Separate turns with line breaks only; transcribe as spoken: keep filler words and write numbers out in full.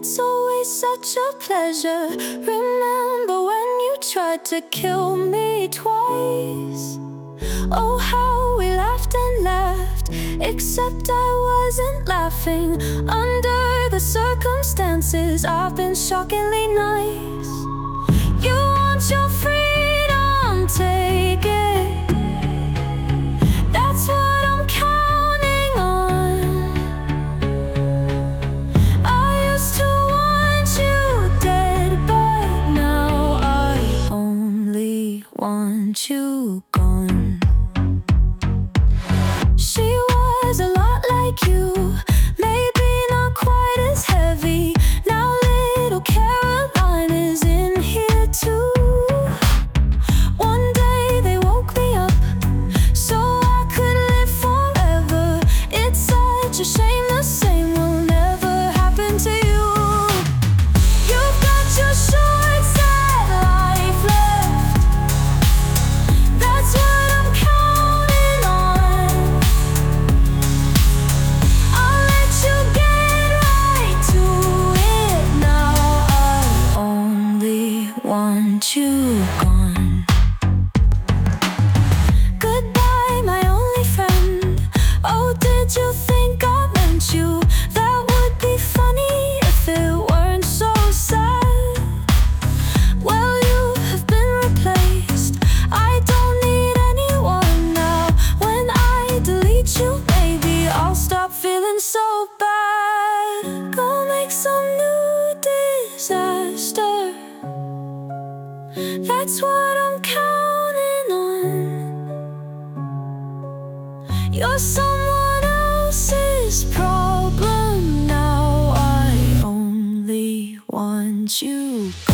It's always such a pleasure. Remember when you tried to kill me twice? Oh, how we laughed and laughed, except I wasn't laughing. Under the circumstances, I've been shockingly nice. You want your freedom, take it. That's what I'm counting on. I used to want you dead, but now I only want you gone. She was a lot like you, maybe not quite as heavy. Now little Caroline is in here too. One day they woke me up so I could live forever. It's such a shame the same will never happen to you. You've got your short, sad life left. That's what I'm counting on. I'll let you get right to it. Now I only want you gone. Goodbye, my only friend. Oh, did you think I meant you? That would be funny if it weren't so sad. Well, you have been replaced. I don't need anyone now. When I delete you, maybe I'll stop feeling so bad. Go make some new disaster. That's what I'm counting on. You're someone else's problem now. I only want you